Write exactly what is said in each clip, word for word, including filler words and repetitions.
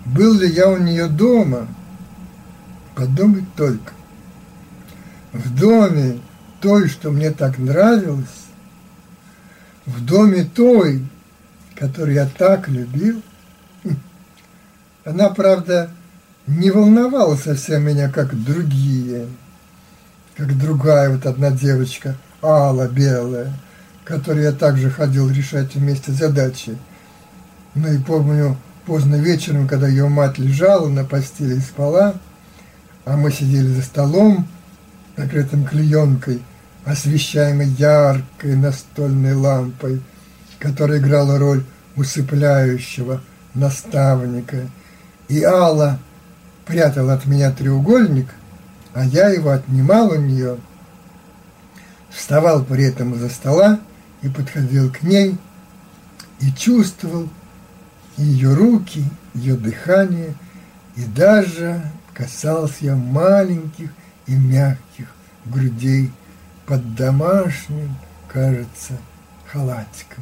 Был ли я у нее дома? Подумать только. В доме той, что мне так нравилось, в доме той, которую я так любил. Она, правда, не волновала совсем меня, как другие, как другая вот одна девочка, Алла белая, которой я также ходил решать вместе задачи. Ну и помню, поздно вечером, когда ее мать лежала на постели и спала, а мы сидели за столом, накрытым клеенкой, освещаемой яркой настольной лампой, которая играла роль усыпляющего наставника. И Алла прятала от меня треугольник, а я его отнимал у нее, вставал при этом из-за стола и подходил к ней, и чувствовал ее руки, ее дыхание, и даже касался я маленьких и мягких грудей под домашним, кажется, халатиком.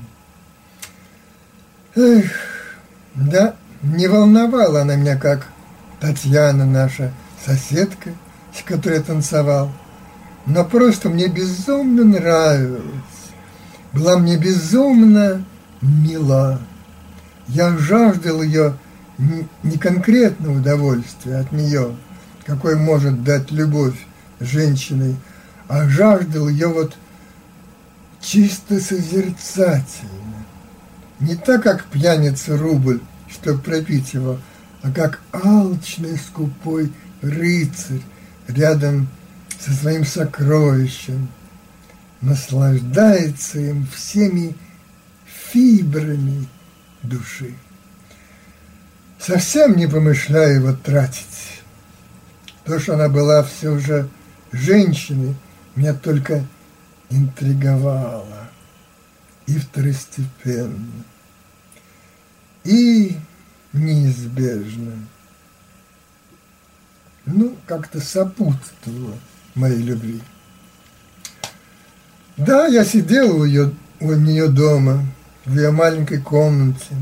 Эх, да, не волновала она меня, как Татьяна, наша соседка, с которой я танцевал, но просто мне безумно нравилась, была мне безумно мила. Я жаждал ее не конкретного удовольствия от нее, какой может дать любовь женщиной, а жаждал ее вот чисто созерцательно. Не так, как пьяница рубль, чтобы пропить его, а как алчный скупой рыцарь рядом со своим сокровищем, наслаждается им всеми фибрами души, совсем не помышляя его тратить. То, что она была все же женщиной, меня только интриговало и второстепенно, и неизбежно. Ну, как-то сопутствовало моей любви. Да, я сидел у, ее, у нее дома, в ее маленькой комнате,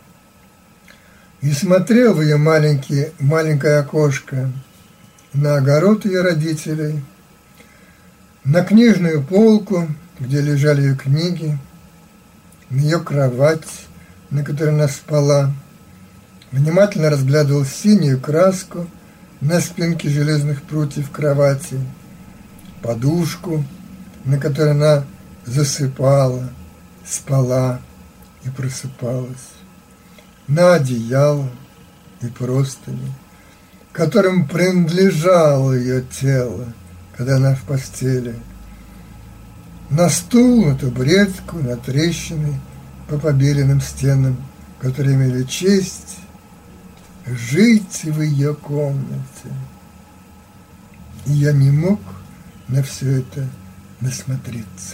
и смотрел в ее маленькие, маленькое окошко на огород ее родителей, на книжную полку, где лежали ее книги, на ее кровать, на которой она спала, внимательно разглядывал синюю краску на спинке железных прутьев кровати, подушку, на которой она засыпала, спала и просыпалась, на одеяло и простыни, которым принадлежало ее тело, когда она в постели, на стул, на табуретку, на трещины по побеленным стенам, которые имели честь жить в ее комнате. И я не мог на все это насмотреться.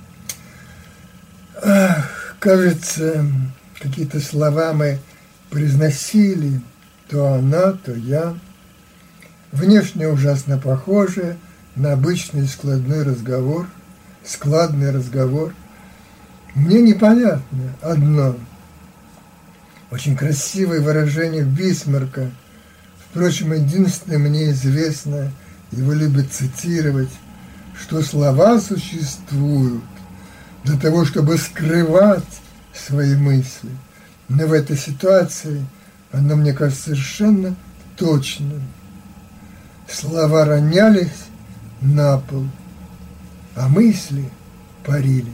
Ах, кажется, какие-то слова мы произносили, то она, то я, внешне ужасно похожие на обычный складной разговор, складный разговор. Мне непонятно одно, очень красивое выражение Бисмарка, впрочем, единственное мне известно, его любят цитировать, что слова существуют для того, чтобы скрывать свои мысли. Но в этой ситуации оно, мне кажется, совершенно точным. Слова ронялись на пол, а мысли парили,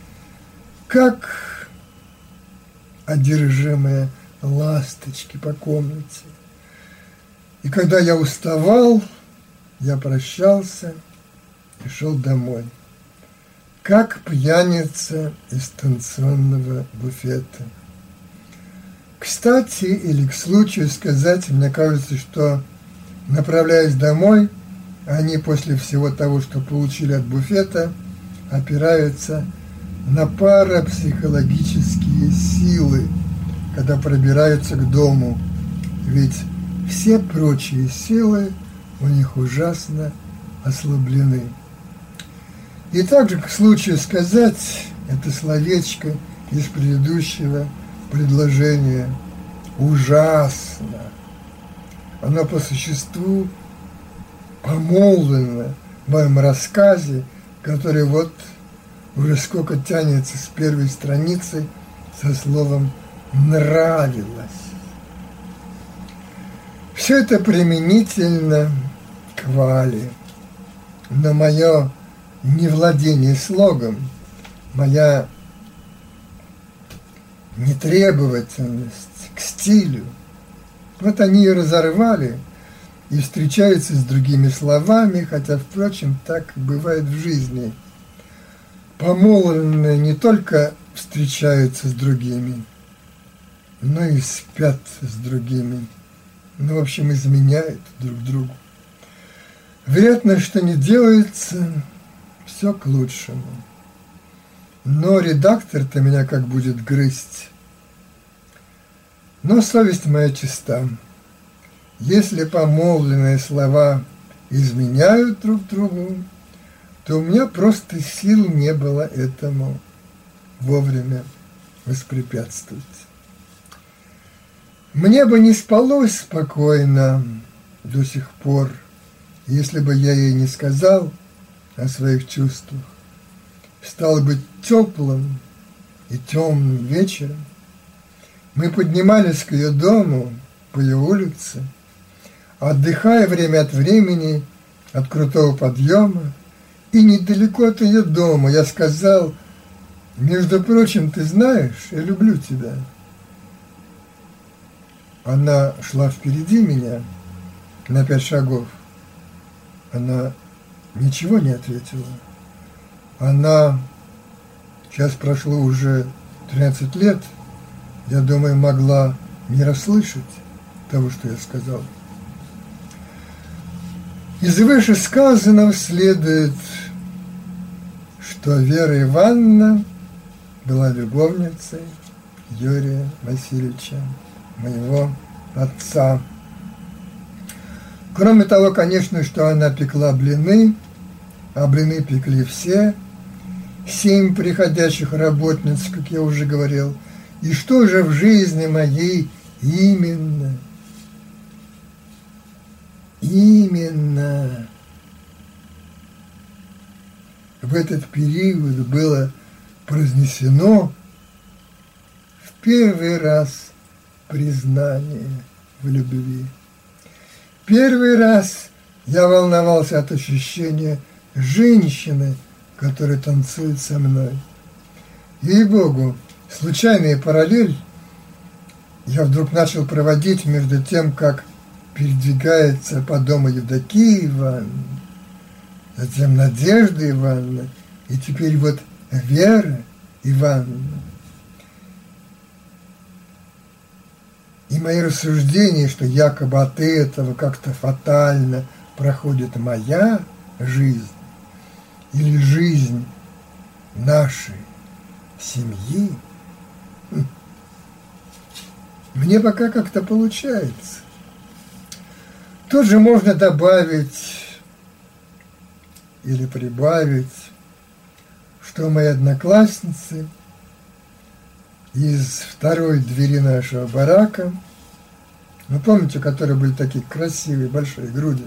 как одержимые ласточки по комнате. И когда я уставал, я прощался и шел домой, как пьяница из станционного буфета. Кстати, или к случаю сказать, мне кажется, что, направляясь домой, они после всего того, что получили от буфета, опираются на парапсихологические силы, когда пробираются к дому, ведь все прочие силы у них ужасно ослаблены. И также к случаю сказать это словечко из предыдущего предложения. ужасно. Оно по существу помолвлено в моем рассказе, который вот уже сколько тянется с первой страницы со словом «нравилось». Все это применительно к Вале, но мое невладение слогом, моя нетребовательность к стилю, вот они и разорвали и встречаются с другими словами, хотя, впрочем, так бывает в жизни. Помолвленные не только встречаются с другими, но и спят с другими. Ну, в общем, изменяют друг другу. Вероятно, что не делается, все к лучшему. Но редактор-то меня как будет грызть. Но совесть моя чиста. Если помолвленные слова изменяют друг другу, то у меня просто сил не было этому вовремя воспрепятствовать. Мне бы не спалось спокойно до сих пор, если бы я ей не сказал о своих чувствах. Стало быть, теплым и темным вечером мы поднимались к ее дому по ее улице, отдыхая время от времени от крутого подъема, и недалеко от ее дома я сказал: «Между прочим, ты знаешь, я люблю тебя». Она шла впереди меня на пять шагов. Она ничего не ответила. Она, сейчас прошло уже тринадцать лет, я думаю, могла не расслышать того, что я сказал. Из вышесказанного следует, что Вера Ивановна была любовницей Юрия Васильевича, моего отца. Кроме того, конечно, что она пекла блины, а блины пекли все, семь приходящих работниц, как я уже говорил. И что же в жизни моей именно, именно в этот период было произнесено в первый раз признание в любви. Первый раз я волновался от ощущения женщины, которая танцует со мной. Ей-богу, случайная параллель я вдруг начал проводить между тем, как передвигается по дому Евдокия Ивановна, затем Надежда Ивановна, и теперь вот Вера Ивановна. И мои рассуждения, что якобы от этого как-то фатально проходит моя жизнь или жизнь нашей семьи, мне пока как-то получается. Тут же можно добавить или прибавить, что мои одноклассницы из второй двери нашего барака, вы помните, которые были такие красивые, большие груди,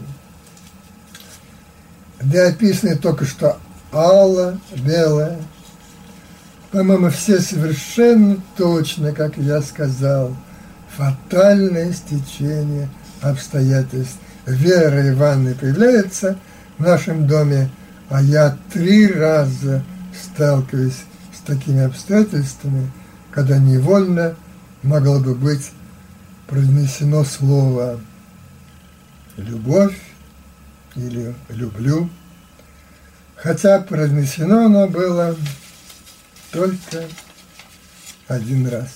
где описаны только что алла, белая, по-моему, все совершенно точно, как я сказал, фатальное стечение обстоятельств. Вера Ивановна появляется в нашем доме, а я три раза сталкиваюсь с такими обстоятельствами, когда невольно могло бы быть произнесено слово «любовь» или «люблю», хотя произнесено оно было только один раз.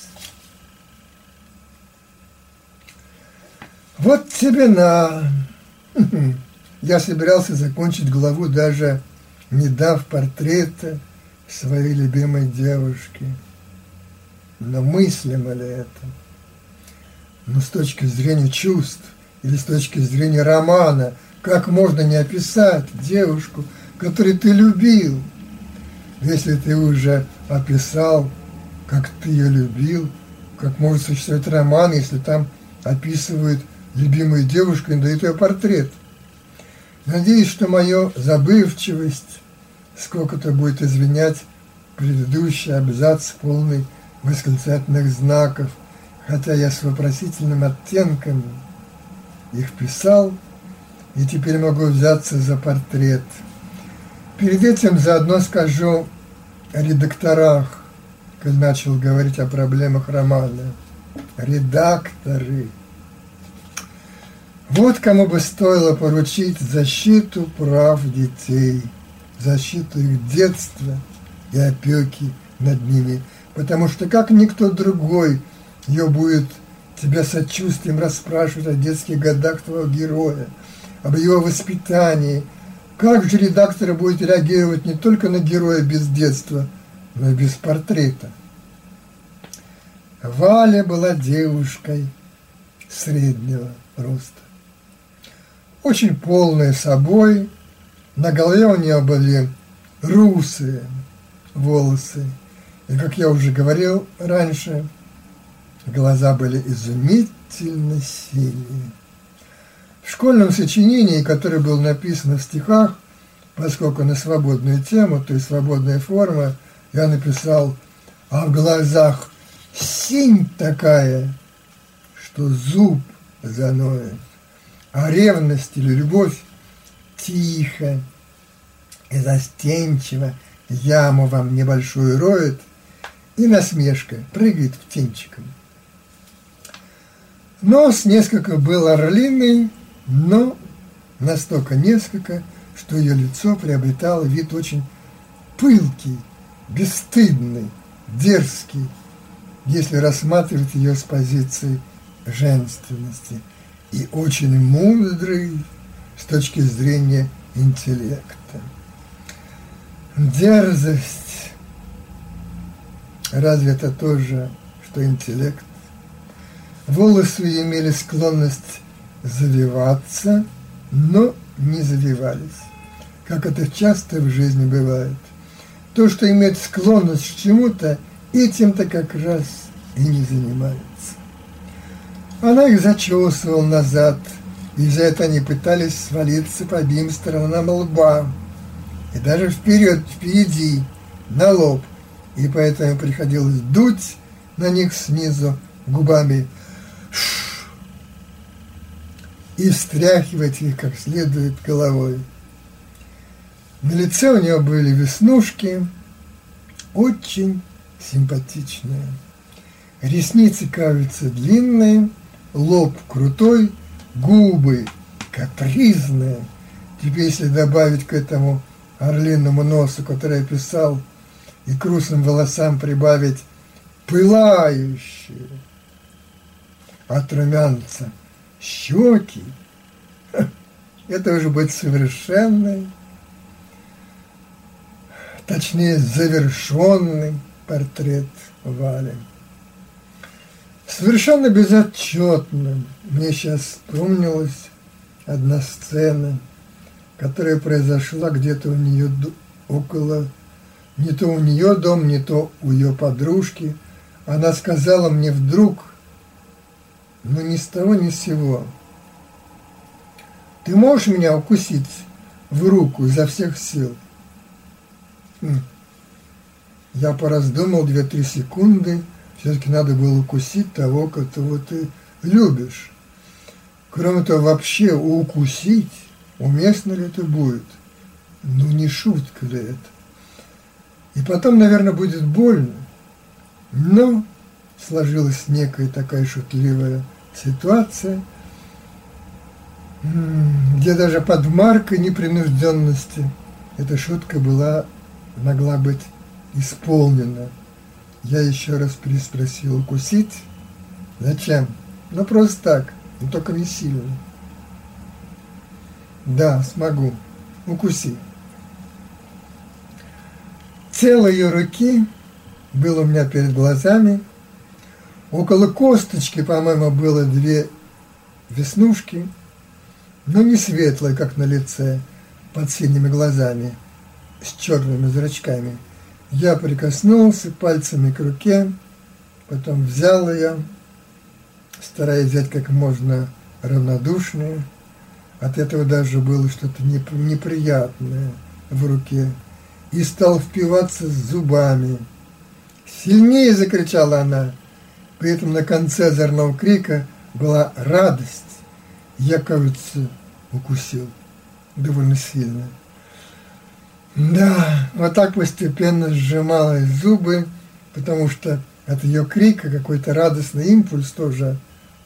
Вот тебе на... Я собирался закончить главу, даже не дав портрета своей любимой девушки. Но мыслимо ли это? Но с точки зрения чувств или с точки зрения романа, как можно не описать девушку, которую ты любил, если ты уже описал, как ты ее любил, как может существовать роман, если там описывают любимую девушку и дают ее портрет. Надеюсь, что мою забывчивость сколько-то будет извинять предыдущий абзац, полный восклицательных знаков, хотя я с вопросительным оттенком их писал, и теперь могу взяться за портрет. Перед этим заодно скажу о редакторах, когда начал говорить о проблемах романа. Редакторы. Вот кому бы стоило поручить защиту прав детей, защиту их детства и опеки над ними, потому что как никто другой ее будет тебя сочувствием расспрашивать о детских годах твоего героя, об его воспитании. Как же редактор будет реагировать не только на героя без детства, но и без портрета? Валя была девушкой среднего роста, очень полная собой, на голове у нее были русые волосы, и, как я уже говорил раньше, глаза были изумительно синие. В школьном сочинении, которое было написано в стихах, поскольку на свободную тему, то есть свободная форма, я написал: а в глазах синь такая, что зуб заноет, а ревность или любовь тихо и застенчиво яму вам небольшую роет, и насмешка прыгает птенчиком. Нос несколько был орлиный, но настолько несколько, что ее лицо приобретало вид очень пылкий, бесстыдный, дерзкий, если рассматривать ее с позиции женственности, и очень мудрый с точки зрения интеллекта. Дерзость. Разве это тоже, что интеллект? Волосы имели склонность завиваться, но не завивались, как это часто в жизни бывает. То, что имеет склонность к чему-то, этим-то как раз и не занимается. Она их зачесывала назад, и за это они пытались свалиться по обеим сторонам лба, и даже вперед, впереди, на лоб, и поэтому приходилось дуть на них снизу губами и встряхивать их как следует головой. На лице у нее были веснушки, очень симпатичные. Ресницы, кажется, длинные, лоб крутой, губы капризные. Теперь, если добавить к этому орлиному носу, который я писал, и к русым волосам прибавить пылающие от румянца щеки, это уже будет совершенный, точнее, завершенный портрет Вали. Совершенно безотчетно мне сейчас вспомнилась одна сцена, которая произошла где-то у нее около, не то у нее дом, не то у ее подружки. Она сказала мне вдруг, но ни с того ни с сего: ты можешь меня укусить в руку изо всех сил? Я пораздумал две-три секунды. Все-таки надо было укусить того, которого ты любишь. Кроме того, вообще укусить, уместно ли это будет? Ну, не шутка ли это? И потом, наверное, будет больно. Но сложилась некая такая шутливая ситуация, где даже под маркой непринужденности эта шутка была, могла быть исполнена. Я еще раз переспросил: укусить? Зачем? Ну, просто так, но только не сильно. Да, смогу. Укуси. Тело ее руки было у меня перед глазами. Около косточки, по-моему, было две веснушки, но не светлые, как на лице, под синими глазами, с черными зрачками. Я прикоснулся пальцами к руке, Потом взял ее, стараясь взять как можно равнодушнее. От этого даже было что-то неприятное в руке. И стал впиваться зубами. «Сильнее!» – закричала она. При этом на конце озорного крика была радость. Я, кажется, укусил довольно сильно. Да, вот так постепенно сжималась зубы, потому что от ее крика какой-то радостный импульс тоже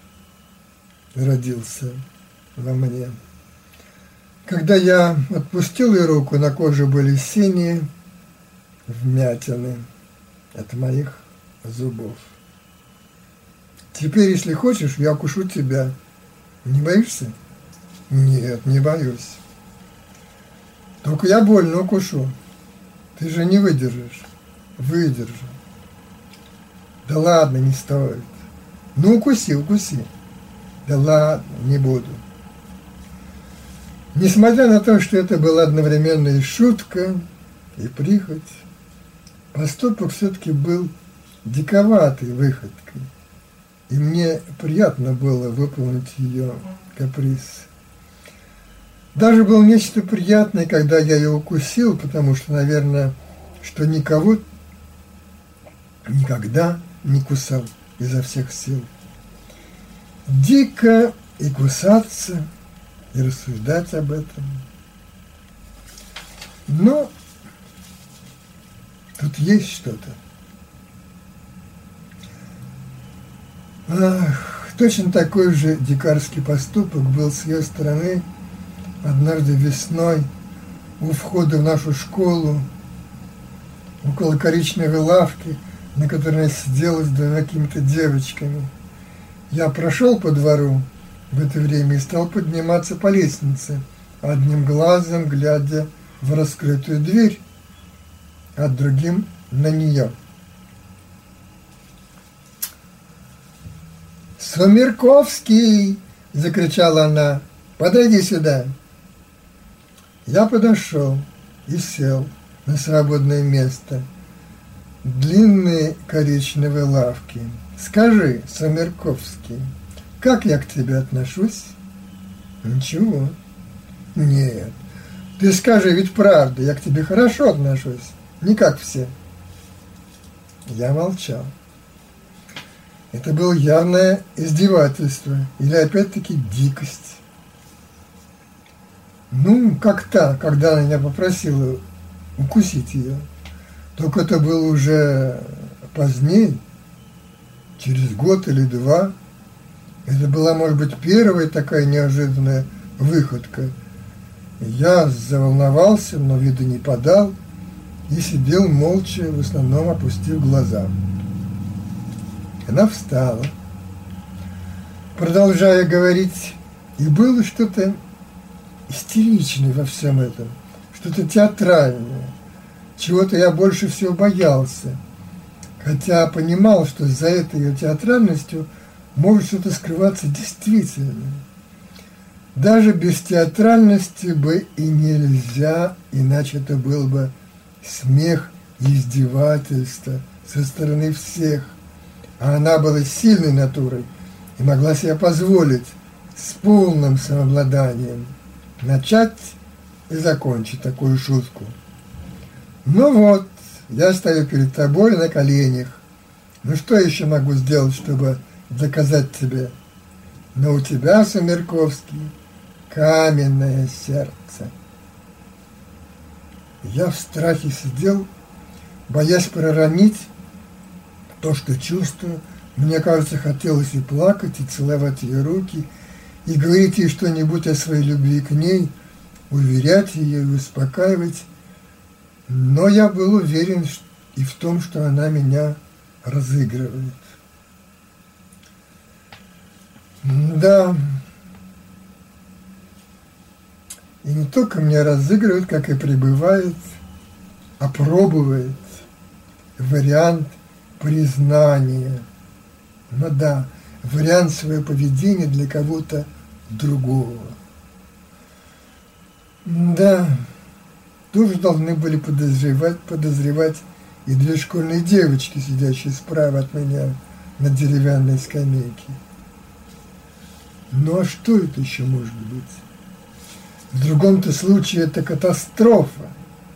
родился во мне. Когда я отпустил ее руку, на коже были синие вмятины от моих зубов. Теперь, если хочешь, я укушу тебя. Не боишься? Нет, не боюсь. Только я больно укушу. Ты же не выдержишь. Выдержу. Да ладно, не стоит. Ну, укуси, укуси. Да ладно, не буду. Несмотря на то, что это была одновременно и шутка, и прихоть, поступок все-таки был диковатой выходкой. И мне приятно было выполнить ее каприз. Даже было нечто приятное, когда я ее укусил, потому что, наверное, что никого никогда не кусал изо всех сил. Дико и кусаться, и рассуждать об этом. Но тут есть что-то. Ах, точно такой же дикарский поступок был с ее стороны однажды весной у входа в нашу школу, около коричневой лавки, на которой я сидела с двумя какими-то девочками. Я прошел по двору в это время и стал подниматься по лестнице, одним глазом глядя в раскрытую дверь, а другим на нее. «Сумерковский!» – закричала она. «Подойди сюда!» Я подошел и сел на свободное место длинной коричневой лавки. «Скажи, Сумерковский, как я к тебе отношусь?» «Ничего». «Нет, ты скажи, ведь правда, я к тебе хорошо отношусь, не как все». Я молчал. Это было явное издевательство или опять-таки дикость. Ну, как та, когда она меня попросила укусить ее. Только это было уже позднее, через год или два. Это была, может быть, первая такая неожиданная выходка. Я заволновался, но вида не подал и сидел молча, в основном опустив глаза. Она встала, продолжая говорить, и было что-то истеричное во всем этом, что-то театральное, чего-то я больше всего боялся, хотя понимал, что за этой ее театральностью может что-то скрываться действительно. Даже без театральности бы и нельзя, иначе это был бы смех и издевательство со стороны всех. А она была сильной натурой и могла себе позволить с полным самообладанием начать и закончить такую шутку. Ну вот, я стою перед тобой на коленях. Ну что еще могу сделать, чтобы доказать тебе? Но у тебя, Сумерковский, каменное сердце. Я в страхе сидел, боясь проронить то, что чувствую. Мне кажется, хотелось и плакать, и целовать ее руки, и говорить ей что-нибудь о своей любви к ней, уверять ее и успокаивать. Но я был уверен и в том, что она меня разыгрывает. Да, и не только меня разыгрывает, как и пребывает, а пробует вариант признания. Ну да, вариант своего поведения для кого-то другого. Да, тоже должны были подозревать, подозревать и две школьные девочки, сидящие справа от меня, на деревянной скамейке. Ну а что это еще может быть? В другом-то случае это катастрофа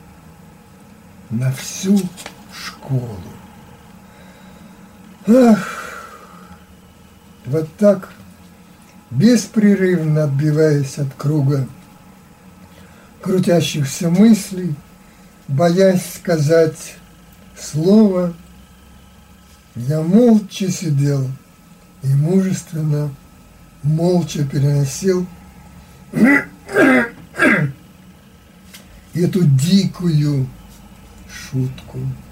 на всю школу. Ах, вот так, беспрерывно отбиваясь от круга крутящихся мыслей, боясь сказать слово, я молча сидел и мужественно, молча переносил эту дикую шутку.